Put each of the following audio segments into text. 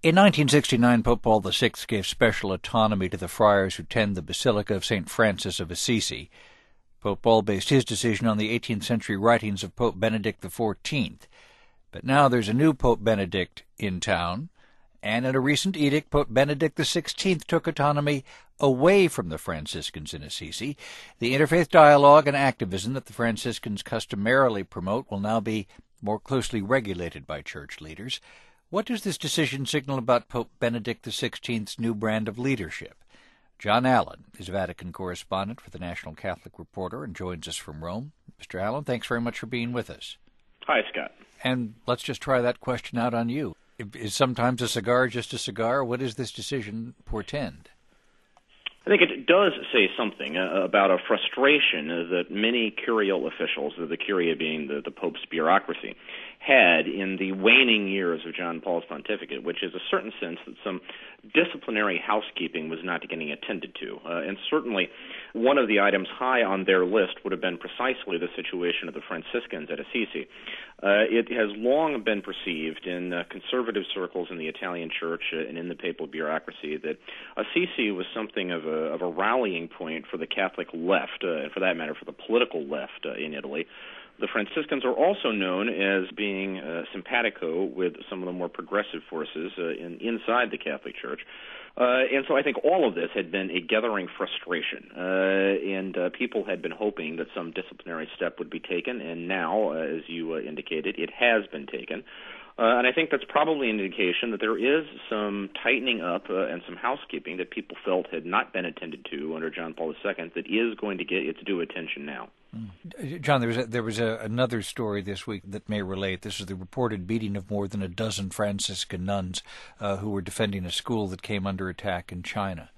In 1969, Pope Paul VI gave special autonomy to the friars who tend the Basilica of St. Francis of Assisi. Pope Paul based his decision on the 18th century writings of Pope Benedict XIV. But now there's a new Pope Benedict in town, and in a recent edict, Pope Benedict XVI took autonomy away from the Franciscans in Assisi. The interfaith dialogue and activism that the Franciscans customarily promote will now be more closely regulated by church leaders. What does this decision signal about Pope Benedict XVI's new brand of leadership? John Allen is Vatican correspondent for the National Catholic Reporter and joins us from Rome. Mr. Allen, thanks very much for being with us. Hi, Scott. And let's just try that question out on you. Is sometimes a cigar just a cigar? What does this decision portend? I think it does say something about a frustration that many curial officials, the curia being the Pope's bureaucracy, had in the waning years of John Paul's pontificate, which is a certain sense that some disciplinary housekeeping was not getting attended to. And certainly one of the items high on their list would have been precisely the situation of the Franciscans at Assisi. It has long been perceived in conservative circles in the Italian church and in the papal bureaucracy that Assisi was something of a rallying point for the Catholic left, and for that matter, for the political left in Italy. The Franciscans are also known as being simpatico with some of the more progressive forces inside the Catholic Church. And so I think all of this had been a gathering frustration, and people had been hoping that some disciplinary step would be taken, and now, as you indicated, it has been taken. And I think that's probably an indication that there is some tightening up and some housekeeping that people felt had not been attended to under John Paul II that is going to get its due attention now. John, there was another story this week that may relate. This is the reported beating of more than a dozen Franciscan nuns who were defending a school that came under attack in China.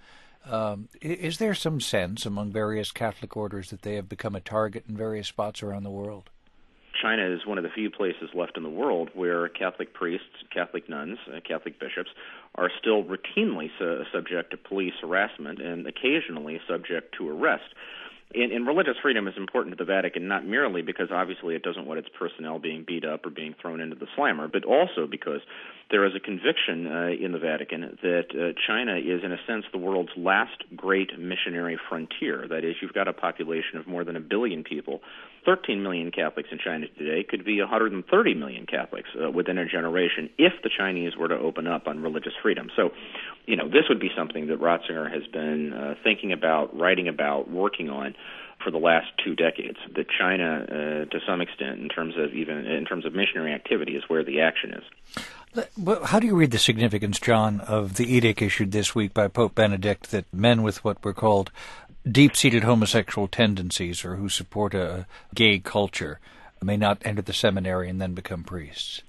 Is there some sense among various Catholic orders that they have become a target in various spots around the world? China is one of the few places left in the world where Catholic priests, Catholic nuns, Catholic bishops are still routinely subject to police harassment and occasionally subject to arrest. And religious freedom is important to the Vatican, not merely because obviously it doesn't want its personnel being beat up or being thrown into the slammer, but also because there is a conviction in the Vatican that China is, in a sense, the world's last great missionary frontier. That is, you've got a population of more than 1 billion people. 13 million Catholics in China today could be 130 million Catholics within a generation if the Chinese were to open up on religious freedom. So, this would be something that Ratzinger has been thinking about, writing about, working on for the last 2 decades. That China, to some extent, in terms of missionary activity, is where the action is. How do you read the significance, John, of the edict issued this week by Pope Benedict that men with what were called deep-seated homosexual tendencies or who support a gay culture may not enter the seminary and then become priests?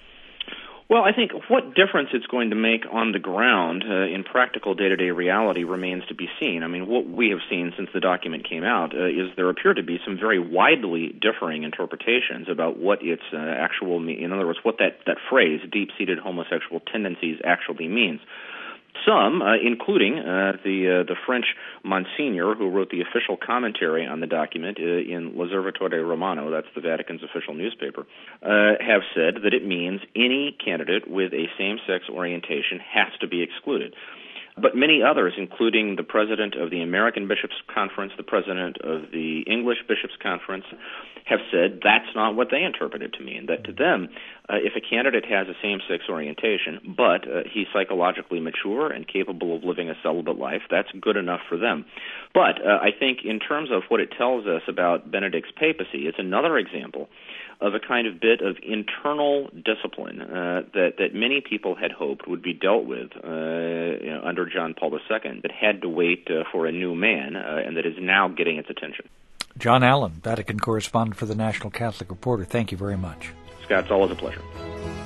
Well, I think what difference it's going to make on the ground in practical day-to-day reality remains to be seen. I mean, what we have seen since the document came out is there appear to be some very widely differing interpretations about what its actual mean. In other words, what that phrase, deep-seated homosexual tendencies, actually means. Some, including the French Monsignor who wrote the official commentary on the document in L'Osservatore Romano, that's the Vatican's official newspaper, have said that it means any candidate with a same-sex orientation has to be excluded. But many others, including the president of the American Bishops' Conference, the president of the English Bishops' Conference, have said that's not what they interpret it to mean, that to them, if a candidate has a same-sex orientation, but he's psychologically mature and capable of living a celibate life, that's good enough for them. But I think in terms of what it tells us about Benedict's papacy, it's another example of a kind of bit of internal discipline that many people had hoped would be dealt with under John Paul II, that had to wait for a new man, and that is now getting its attention. John Allen, Vatican correspondent for the National Catholic Reporter, thank you very much. Scott, it's always a pleasure.